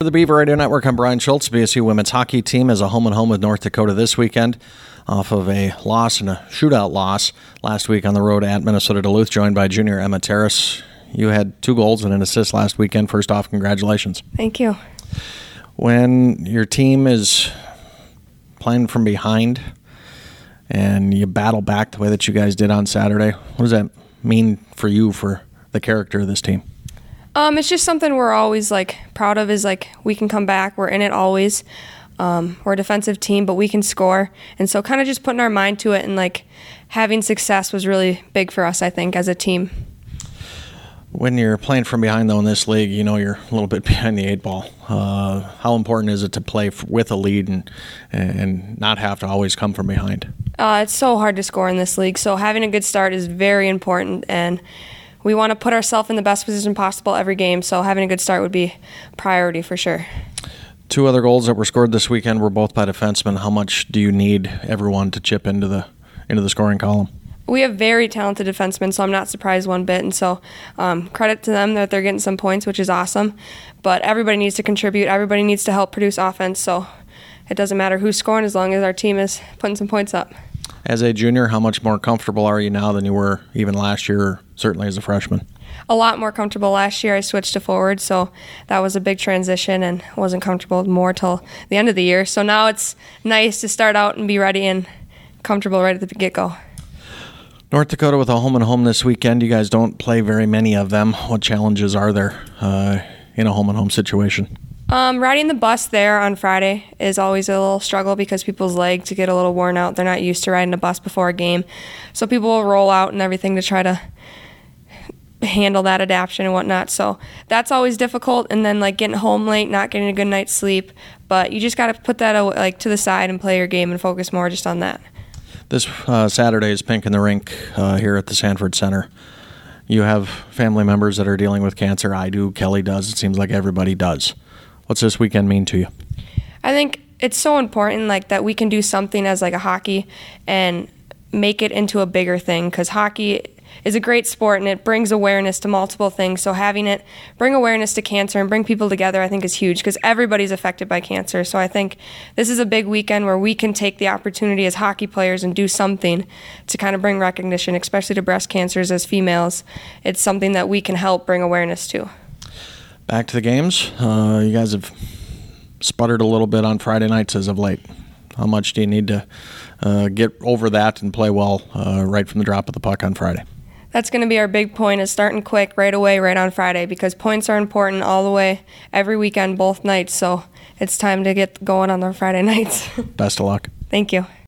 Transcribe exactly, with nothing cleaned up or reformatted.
For the Beaver Radio Network, I'm Brian Schultz. B S U women's hockey team is a home and home with North Dakota this weekend off of a loss and a shootout loss last week on the road at Minnesota Duluth, joined by junior Emma Terrace. You had two goals and an assist last weekend. First off, congratulations. Thank you. When your team is playing from behind and you battle back the way that you guys did on Saturday, what does that mean for you, for the character of this team? Um, it's just something we're always like proud of. Is like we can come back. We're in it always. Um, we're a defensive team, but we can score, and so kind of just putting our mind to it and like having success was really big for us, I think, as a team. When you're playing from behind, though, in this league, you know you're a little bit behind the eight ball. Uh, how important is it to play f- with a lead and and not have to always come from behind? Uh, it's so hard to score in this league, so having a good start is very important, and we want to put ourselves in the best position possible every game, so having a good start would be priority for sure. Two other goals that were scored this weekend were both by defensemen. How much do you need everyone to chip into the into the scoring column? We have very talented defensemen, so I'm not surprised one bit, and so um, credit to them that they're getting some points, which is awesome. But everybody needs to contribute. Everybody needs to help produce offense, so it doesn't matter who's scoring as long as our team is putting some points up. As a junior, how much more comfortable are you now than you were even last year, or certainly as a freshman? A lot more comfortable. Last year I switched to forward, so that was a big transition and wasn't comfortable more till the end of the year. So now it's nice to start out and be ready and comfortable right at the get-go. North Dakota with a home and home this weekend. You guys don't play very many of them. What challenges are there uh, in a home and home situation? Um, riding the bus there on Friday is always a little struggle because people's legs get a little worn out. They're not used to riding a bus before a game. So people will roll out and everything to try to handle that adaptation and whatnot. So that's always difficult. And then like getting home late, not getting a good night's sleep. But you just got to put that like to the side and play your game and focus more just on that. This uh, Saturday is Pink in the Rink uh, here at the Sanford Center. You have family members that are dealing with cancer. I do. Kelly does. It seems like everybody does. What's this weekend mean to you? I think it's so important like that we can do something as like a hockey and make it into a bigger thing, because hockey is a great sport and it brings awareness to multiple things. So having it bring awareness to cancer and bring people together, I think is huge, because everybody's affected by cancer. So I think this is a big weekend where we can take the opportunity as hockey players and do something to kind of bring recognition, especially to breast cancers as females. It's something that we can help bring awareness to. Back to the games. Uh, you guys have sputtered a little bit on Friday nights as of late. How much do you need to uh, get over that and play well uh, right from the drop of the puck on Friday? That's going to be our big point, is starting quick right away, right on Friday, because points are important all the way, every weekend, both nights. So it's time to get going on the Friday nights. Best of luck. Thank you.